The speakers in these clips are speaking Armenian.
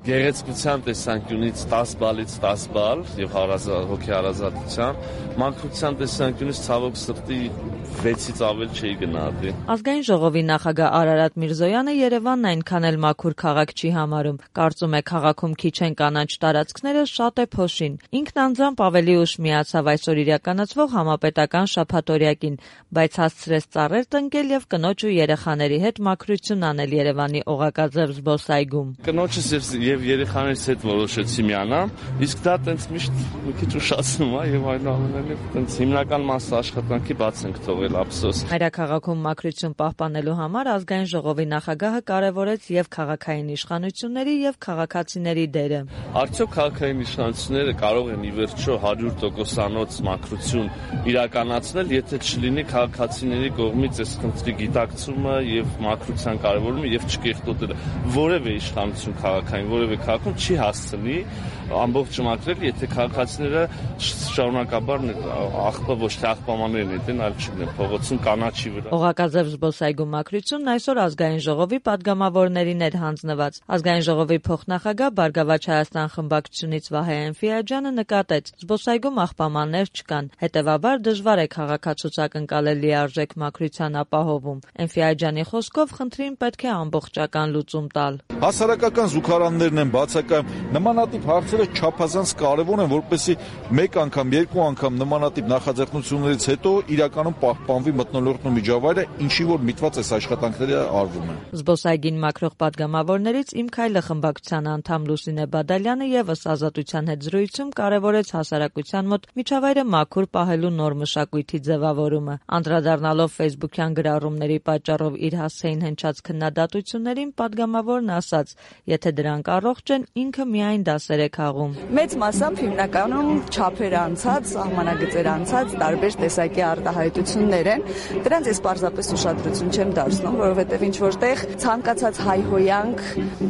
Գեղեցկության տեսանկյունից 10 բալից 10 բալ եւ հոգի հարազատության, մաքրության տեսանկյունից ցավոք սրտի 6-ից ավել չի գնահատի։ Ազգային ժողովի նախագահ Արարատ Միրզոյանը Երևանն այնքան էլ մաքուր քաղաք չի համարում։ Կարծում է քաղաքում քիչ են կանաչ տարածքները, շատ է փոշին։ Ինքն անձամբ ավելի ուշ միացավ այսօր իրականացվող համապետական շաբաթօրյակին, բայց հասցրեց ծառեր տնկել եւ կնոջ ու երեխաների հետ մաքրություն անել Երևանի Օղակաձև զբոսայգում։ Կնոջս եւ երեխաներիս հետ որոշեցի միանամ, իսկ դա տենց միշտ մի քիչ ուշացնում է եւ այնուամենայնիվ տենց հիմնական մասը աշխատանքի բաց ենք թողել ափսոս։ Մայրաքաղաքում մաքրություն պահպանելու համար ազգային ժողովի նախագահը կարևորեց եւ քաղաքային իշխանությունների եւ քաղաքացիների դերը։ Արդյոք քաղաքային իշխանությունները կարող են ի վերջո 100%-անոց մաքրություն իրականացնել, եթե չլինի քաղաքացիների կողմից այս խնդրի գիտակցումը եւ մաքրության կարեւորումը եւ չկեղտոտելը։ Որևէ իշխանություն քաղաքային, որևէ քաղաքում չի հասցնի ամբողջը մաքրել, եթե քաղաքացիները շարունակաբար աղբը ոչ թե աղբամաններ նետեն, այլ չգիտեմ, փողոցում կանաչի վրա։ Օղակաձև զբոսայգու մաքրությունն այսօր ազգային ժողովի падգամավորներին էր հանձնված։ Ազգային ժողովի փոխնախագահ Բարգավաճ Հայաստան խմբակցությունից Վահե Էնֆիաջյանը նկատեց, զբոսայգում աղբամաններ չկան, հետևաբար դժվար է քաղաքացուցակ ընկալել լիարժեք մաքրության ապահովում։ Էնֆիաջյանի խոսքով խնդրին պետք է ամբողջական լուծում տալ։ Հասարակական զուգարաններն են բացակայում, նմանատիպ հարցերը չափազանց կարևոր են, որպեսզի մեկ անգամ, երկու անգամ նմանատիպ նախաձեռնություններից հետո իրականում պահպանվի մթնոլորտն ու միջավայրը, ինչի որ միտված այս աշխատանքները արվում են։ Զբոսայգին մաքրող падգամավորներից Իմ քայլը խմբակցության անդամ Լուսինե Բադալյանը եւս Ազատության հետ զրույցում կարևորեց հասարակության մոտ միջավայրը մաքուր պահելու նոր մշակույթի ձևավորումը։ Անդրադառնալով Facebook-յան գրառումների պատճառով իր հասցեին հնչած քննադատություններին, падգամավորն ասաց, եթե դրանք առողջ են, ինքը միայն դասեր է քաղում։ Մեծ մասամբ հիմնականում չափեր անցած, սահմանագծեր անցած տարբեր տեսակի արտահայտություններ են։ Դրանց ես պարզապես ուշադրություն չեմ դարձնում, որովհետև ինչ որտեղ ցանկացած հայհոյանք,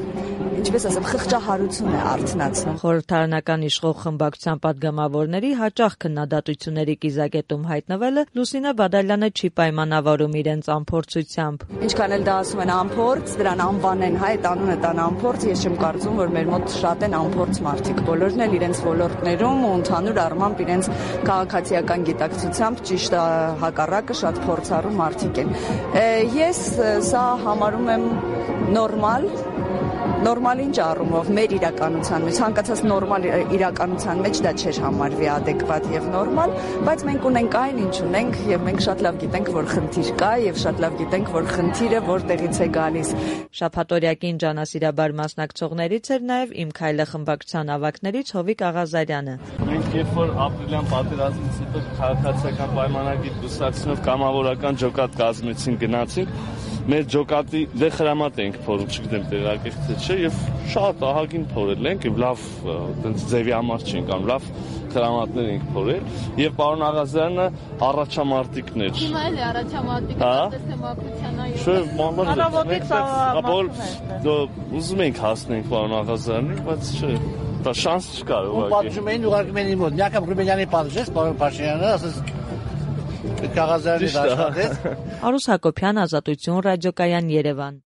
ինչպես ասեմ, խղճահարություն է արթնացնում։ Խորհրդարանական իշխող խմբակցության падգամավորների հաճախ քննադատությունների կիզակետում հայտնվելը Լուսինե Բադալյանը չի պայմանավորում իրենց անփորձությամբ։ Ինչքան էլ դա ասում են անփորձ, դրան անվանեն, այդ անունը տան անփորձ, ես չեմ կարծում, որ մեր մոտ շատ են անփորձ մարդիկ, բոլորն էլ իրենց ոլորտներում ու ընդհանուր առմամբ իրենց քաղաքացիական գիտակցությամբ ճիշտ հակառակը շատ փորձառու մարդիկ են։ Ես սա համարում եմ նորմալ ինչ առումով մեր իրականության մեջ, ցանկացած նորմալ իրականության մեջ դա չէր համարվի adekvat եւ նորմալ, բայց մենք ունենք այն, ինչ ունենք եւ մենք շատ լավ գիտենք, որ խնդիր կա եւ շատ լավ գիտենք, որ խնդիրը որտեղից է գալիս։ Շաբաթօրյակին ջանասիրաբար մասնակցողներից էր նաեւ Իմ քայլը խմբակցության ավագներից Հովիկ Աղազարյանը։ Մենք երբ որ ապրիլյան պատերազմից հետո քաղաքացիական պայմանագիր կուսակցությունով կամավորական ջոկատ կազմեցին, գնացինք, մեր ջոկատի խրամատ ենք փորում, չգիտեմ տեղակերտ թե չէ, եւ շատ ահագին փորել ենք եւ լավ այդպես ձևի համար չենք անում, լավ խրամատներ ենք փորել եւ պարոն Աղազարյանը առաջամարտիկներ։ Հիմա էլ է առաջամարտիկ, տեսնեմ մաքրության այո։ Չէ, ուզում ենք հասնենք պարոն Աղազարյանին, բայց չէ, դա շանս չկար ուղղակի։ Պատժում էին, ուղարկում էին մոտ, Նյակապ Ռուբենյանի պատժեց, պարոն Փաշինյանը, ասես Աղազարյանը աշխատեց։ Արուս Հակոբյան, Ազատություն ռադիոկայան, Երևան։